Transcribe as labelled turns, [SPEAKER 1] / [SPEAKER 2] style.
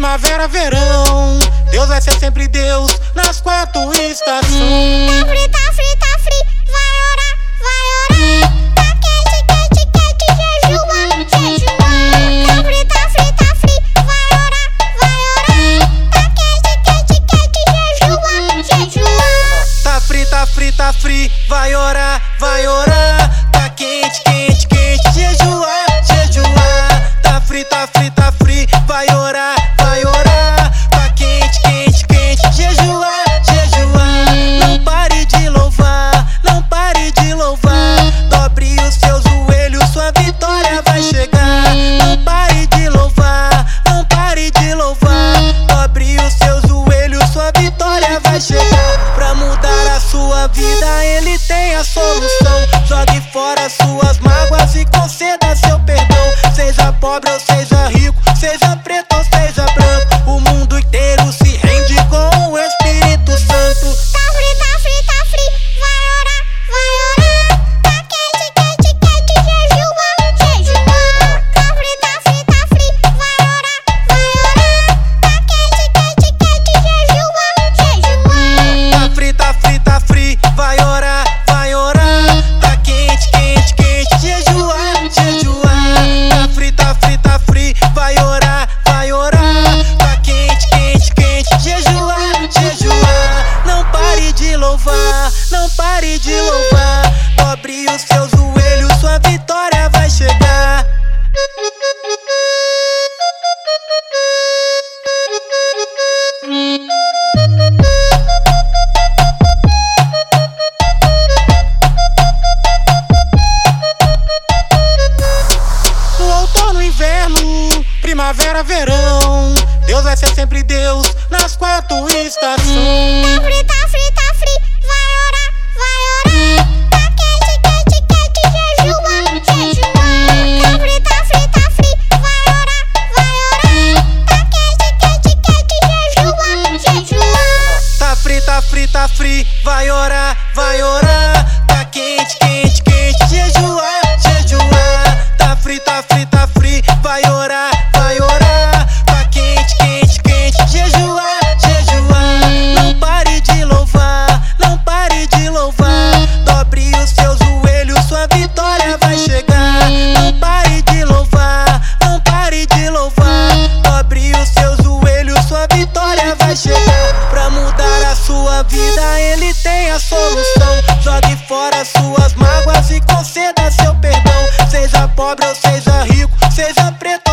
[SPEAKER 1] primavera, verão. Deus vai ser sempre Deus nas 4 estações.
[SPEAKER 2] Tá frio, tá frio, tá frio, vai orar, vai orar. Tá quente, quente, quente, jejua, jejua. Tá frio, tá frio, tá frio, vai orar, vai orar. Tá quente, quente, quente, jejua, jejua.
[SPEAKER 1] Tá frio, tá frio, tá frio, vai orar, vai orar. Tá quente, quente, quente, jejua, jejua. Tá frio, tá frio, tá frio, vai orar, vai orar. Tá quente, quente, quente, jejua, jejua. Não pare de louvar, não pare de louvar. Dobre os seus joelhos, sua vitória vai chegar. Não pare de louvar, não pare de louvar. Dobre os seus joelhos, sua vitória vai chegar. Pra mudar a sua vida, ele tem a solução. Jogue fora suas mágoas e conceda seu perdão. Seja pobre ou seja rico, seja preto ou seja branco, o mundo inteiro se rende com o Espírito Santo.
[SPEAKER 2] Tá frio, tá frio, tá frio, vai orar, vai orar. Tá quente, quente, quente, jejua, jejua. Tá frio, tá frio, tá frio, vai orar, vai orar. Tá quente, quente, quente, jejua, jejua.
[SPEAKER 1] Tá frio, tá frio, tá frio, vai orar, vai orar. Tá quente, quente, quente, jejua, jejua. Tá frio, tá frio, tá frio, vai orar, vai orar. Tá quente, quente, quente, jejua, jejua. Não pare de louvar, não pare de louvar. Dobre os seus joelhos, sua vitória vai chegar. No outono, inverno, primavera, verão, Deus vai ser sempre Deus nas 4 estações.
[SPEAKER 2] Tá frio, tá frio, tá frio, vai orar, vai orar. Tá quente, quente, quente, jejua, jejua. Tá frio, tá frio, tá frio, vai orar, vai orar. Tá quente, quente, quente, jejua, jejua.
[SPEAKER 1] Tá frio, tá frio, tá frio, vai orar, vai orar. Tá quente, quente, quente, jejua, jejua. Tá frio, tá frio, tá frio, vai orar, vai orar. Tá quente, quente, quente, jejua, jejua. Não pare de louvar, não pare de louvar. Dobre os seus joelhos, sua vitória vai chegar. Não pare de louvar, não pare de louvar. Dobre os seus joelhos, sua vitória vai chegar. Pra mudar a sua vida, ele tem a solução. Jogue fora suas mágoas e conceda seu perdão. Seja pobre ou seja rico, seja preto